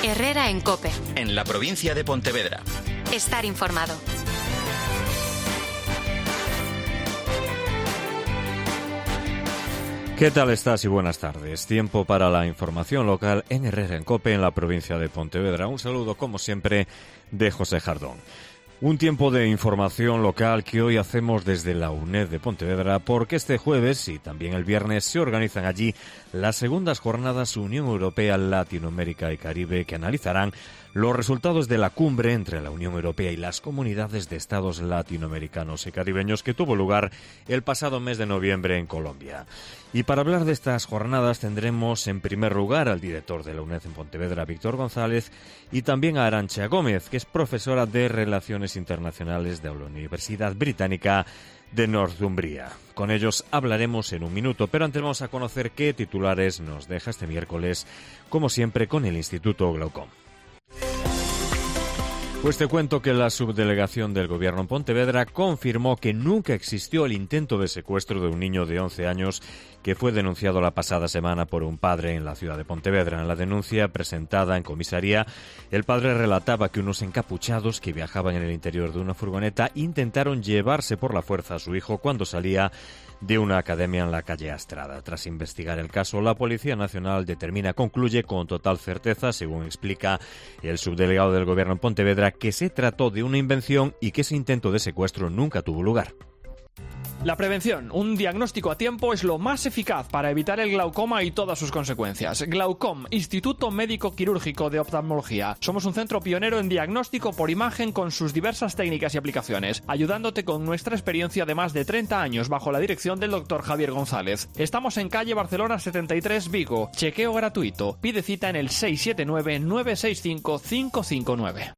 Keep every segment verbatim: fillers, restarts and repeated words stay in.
Herrera en COPE. En la provincia de Pontevedra. Estar informado. ¿Qué tal estás y buenas tardes? Tiempo para la información local en Herrera en COPE, en la provincia de Pontevedra. Un saludo, como siempre, de José Jardón. Un tiempo de información local que hoy hacemos desde la UNED de Pontevedra, porque este jueves y también el viernes se organizan allí las segundas jornadas Unión Europea, Latinoamérica y Caribe, que analizarán los resultados de la cumbre entre la Unión Europea y las comunidades de estados latinoamericanos y caribeños que tuvo lugar el pasado mes de noviembre en Colombia. Y para hablar de estas jornadas tendremos en primer lugar al director de la UNED en Pontevedra, Víctor González, y también a Arantxa Gómez, que es profesora de Relaciones Internacionales de la Universidad Británica de Northumbria. Con ellos hablaremos en un minuto, pero antes vamos a conocer qué titulares nos deja este miércoles, como siempre con el Instituto Glaucom. Pues te cuento que la subdelegación del Gobierno en Pontevedra confirmó que nunca existió el intento de secuestro de un niño de once años que fue denunciado la pasada semana por un padre en la ciudad de Pontevedra. En la denuncia presentada en comisaría, el padre relataba que unos encapuchados que viajaban en el interior de una furgoneta intentaron llevarse por la fuerza a su hijo cuando salía de una academia en la calle Astrada. Tras investigar el caso, la Policía Nacional determina, concluye con total certeza, según explica el subdelegado del Gobierno en Pontevedra, que se trató de una invención y que ese intento de secuestro nunca tuvo lugar. La prevención, un diagnóstico a tiempo, es lo más eficaz para evitar el glaucoma y todas sus consecuencias. Glaucom, Instituto Médico Quirúrgico de Oftalmología. Somos un centro pionero en diagnóstico por imagen con sus diversas técnicas y aplicaciones, ayudándote con nuestra experiencia de más de treinta años bajo la dirección del doctor Javier González. Estamos en calle Barcelona setenta y tres, Vigo. Chequeo gratuito. Pide cita en el seis siete nueve, nueve seis cinco, cinco cinco nueve.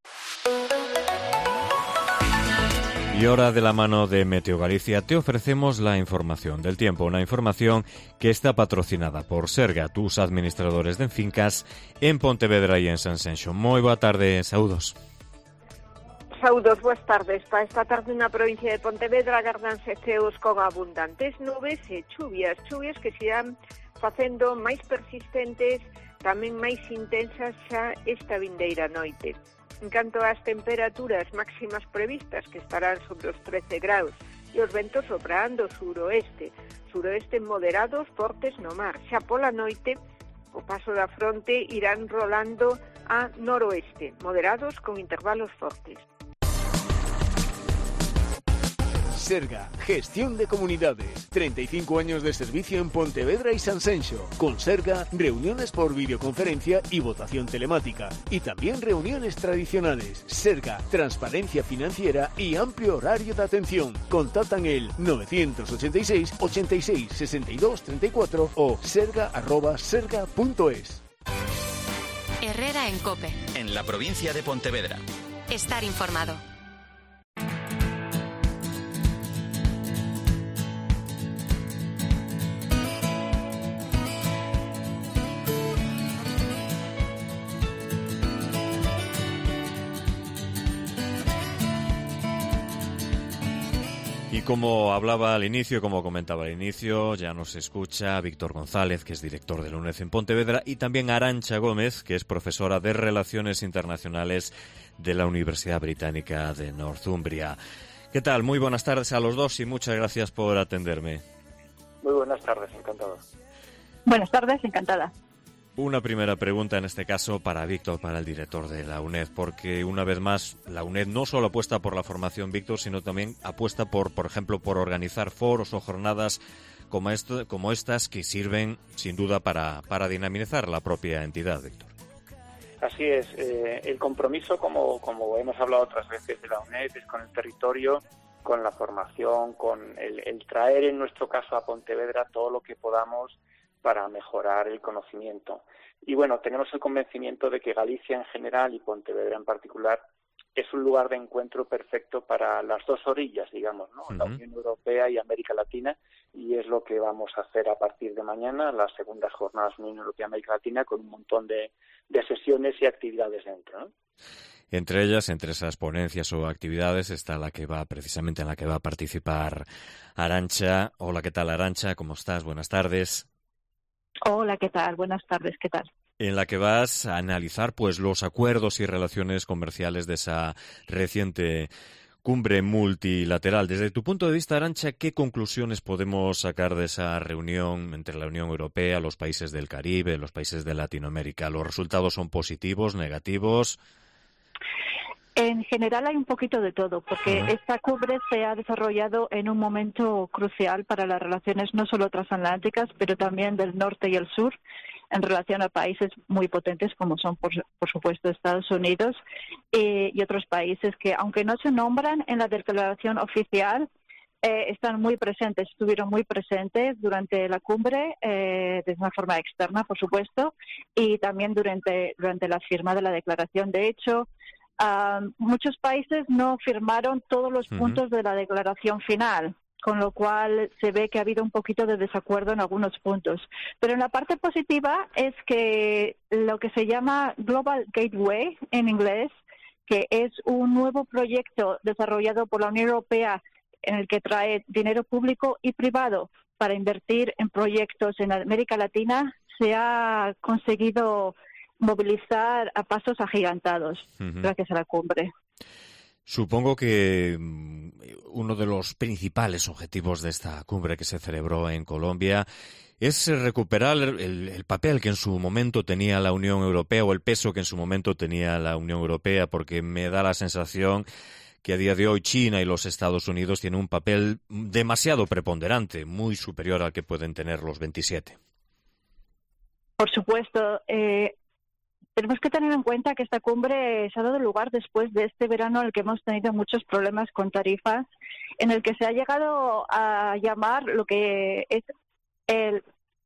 Y ahora, de la mano de Meteo Galicia, te ofrecemos la información del tiempo, una información que está patrocinada por Serga, tus administradores de fincas en Pontevedra y en Sanxenxo. Moi boa tarde, saúdos. Saúdos, boas tardes. Para esta tarde na provincia de Pontevedra agardanse ceos con abundantes nubes e chuvias, chuvias que se irán facendo máis persistentes, tamén máis intensas xa esta vindeira noite. En canto ás temperaturas máximas previstas, que estarán sobre os trece graus, e os ventos soprando suroeste, suroeste moderados fortes no mar. Xa pola noite, o paso da fronte irán rolando a noroeste, moderados con intervalos fortes. Serga, gestión de comunidades. treinta y cinco años de servicio en Pontevedra y Sanxenxo. Con Serga, reuniones por videoconferencia y votación telemática. Y también reuniones tradicionales. Serga, transparencia financiera y amplio horario de atención. Contactan el novecientos ochenta y seis, ochenta y seis, sesenta y dos, treinta y cuatro o serga arroba serga punto es. Herrera en COPE. En la provincia de Pontevedra. Estar informado. Y como hablaba al inicio, como comentaba al inicio, ya nos escucha Víctor González, que es director de la UNED en Pontevedra, y también Arantxa Gómez, que es profesora de Relaciones Internacionales de la Universidad Británica de Northumbria. ¿Qué tal? Muy buenas tardes a los dos y muchas gracias por atenderme. Muy buenas tardes, encantado. Buenas tardes, encantada. Una primera pregunta, en este caso, para Víctor, para el director de la UNED, porque una vez más la UNED no solo apuesta por la formación, Víctor, sino también apuesta por, por ejemplo, por organizar foros o jornadas como, esto, como estas que sirven, sin duda, para, para dinamizar la propia entidad, Víctor. Así es, eh, el compromiso, como, como hemos hablado otras veces de la UNED, es con el territorio, con la formación, con el, el traer, en nuestro caso, a Pontevedra todo lo que podamos para mejorar el conocimiento. Y bueno, tenemos el convencimiento de que Galicia en general y Pontevedra en particular es un lugar de encuentro perfecto para las dos orillas, digamos, ¿no? Uh-huh. La Unión Europea y América Latina, y es lo que vamos a hacer a partir de mañana, las segundas jornadas Unión Europea-América Latina, con un montón de, de sesiones y actividades dentro, ¿no? Entre ellas, entre esas ponencias o actividades, está la que va, precisamente en la que va a participar Arantxa. Hola, ¿qué tal, Arantxa? ¿Cómo estás? Buenas tardes. Hola, ¿qué tal? Buenas tardes, ¿qué tal? en la que vas a analizar pues los acuerdos y relaciones comerciales de esa reciente cumbre multilateral. Desde tu punto de vista, Arantxa, ¿qué conclusiones podemos sacar de esa reunión entre la Unión Europea, los países del Caribe, los países de Latinoamérica? ¿Los resultados son positivos, negativos? En general hay un poquito de todo, porque uh-huh. esta cumbre se ha desarrollado en un momento crucial para las relaciones no solo transatlánticas, pero también del norte y el sur, en relación a países muy potentes como son, por, por supuesto, Estados Unidos eh, y otros países que, aunque no se nombran en la declaración oficial, eh, están muy presentes, estuvieron muy presentes durante la cumbre, eh, de una forma externa, por supuesto, y también durante, durante la firma de la declaración. De hecho, uh, muchos países no firmaron todos los uh-huh. puntos de la declaración final, con lo cual se ve que ha habido un poquito de desacuerdo en algunos puntos. Pero en la parte positiva es que lo que se llama Global Gateway en inglés, que es un nuevo proyecto desarrollado por la Unión Europea en el que trae dinero público y privado para invertir en proyectos en América Latina, se ha conseguido movilizar a pasos agigantados uh-huh. gracias a la cumbre. Supongo que uno de los principales objetivos de esta cumbre que se celebró en Colombia es recuperar el, el papel que en su momento tenía la Unión Europea o el peso que en su momento tenía la Unión Europea, porque me da la sensación que a día de hoy China y los Estados Unidos tienen un papel demasiado preponderante, muy superior al que pueden tener los veintisiete. Por supuesto. Eh... Tenemos que tener en cuenta que esta cumbre se ha dado lugar después de este verano en el que hemos tenido muchos problemas con tarifas, en el que se ha llegado a llamar lo que es el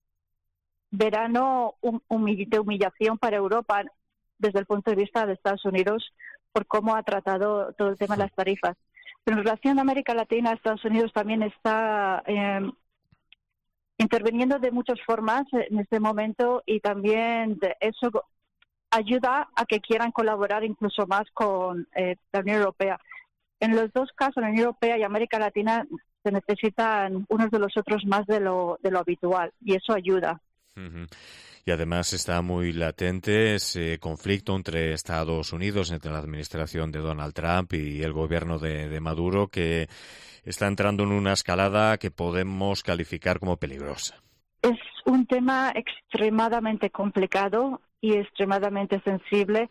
verano de humillación para Europa desde el punto de vista de Estados Unidos por cómo ha tratado todo el tema de las tarifas. Pero en relación a América Latina, Estados Unidos también está eh, interviniendo de muchas formas en este momento y también de eso ayuda a que quieran colaborar incluso más con eh, la Unión Europea. En los dos casos, la Unión Europea y América Latina, se necesitan unos de los otros más de lo, de lo habitual, y eso ayuda. Uh-huh. Y además está muy latente ese conflicto entre Estados Unidos, entre la administración de Donald Trump y el gobierno de, de Maduro, que está entrando en una escalada que podemos calificar como peligrosa. Es un tema extremadamente complicado y extremadamente sensible,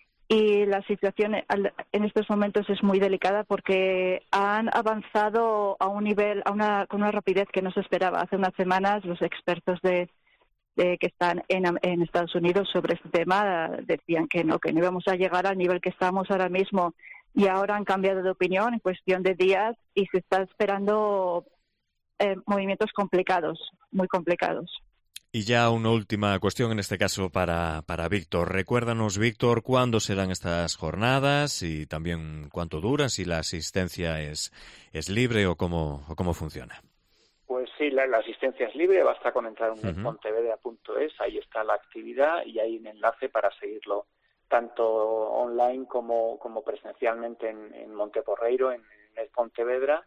y la situación en estos momentos es muy delicada porque han avanzado a un nivel, a una, con una rapidez que no se esperaba. Hace unas semanas los expertos de, de que están en, en Estados Unidos sobre este tema decían que no, que no íbamos a llegar al nivel que estamos ahora mismo, y ahora han cambiado de opinión en cuestión de días y se está esperando eh, movimientos complicados, muy complicados. Y ya una última cuestión, en este caso para, para Víctor. Recuérdanos, Víctor, cuándo serán estas jornadas y también cuánto duran, si la asistencia es, es libre o cómo, o cómo funciona. Pues sí, la, la asistencia es libre, basta con entrar en Uh-huh. pontevedra punto es, ahí está la actividad y hay un enlace para seguirlo tanto online como, como presencialmente en, en Monteporreiro, en, en Pontevedra,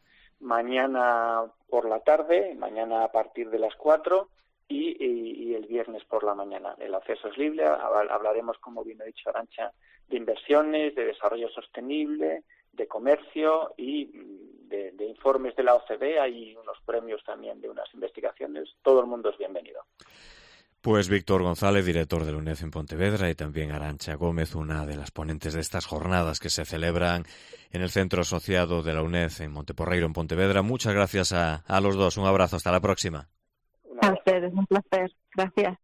mañana por la tarde, mañana a partir de las cuatro, Y, y, y el viernes por la mañana. El acceso es libre, hablaremos, como bien ha dicho Arantxa, de inversiones, de desarrollo sostenible, de comercio y de, de informes de la O C D. Hay unos premios también de unas investigaciones. Todo el mundo es bienvenido. Pues Víctor González, director de la UNED en Pontevedra, y también Arantxa Gómez, una de las ponentes de estas jornadas que se celebran en el Centro Asociado de la UNED en Monteporreiro, en Pontevedra. Muchas gracias a, a los dos. Un abrazo. Hasta la próxima. A ustedes, un placer. Gracias.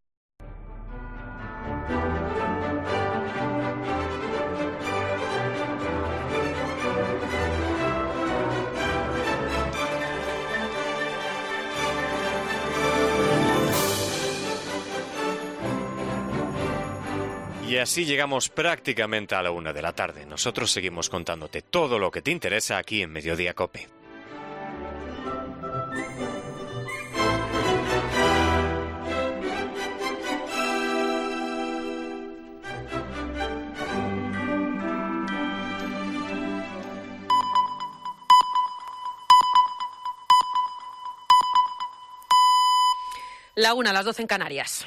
Y así llegamos prácticamente a la una de la tarde. Nosotros seguimos contándote todo lo que te interesa aquí en Mediodía COPE. La una, las doce en Canarias.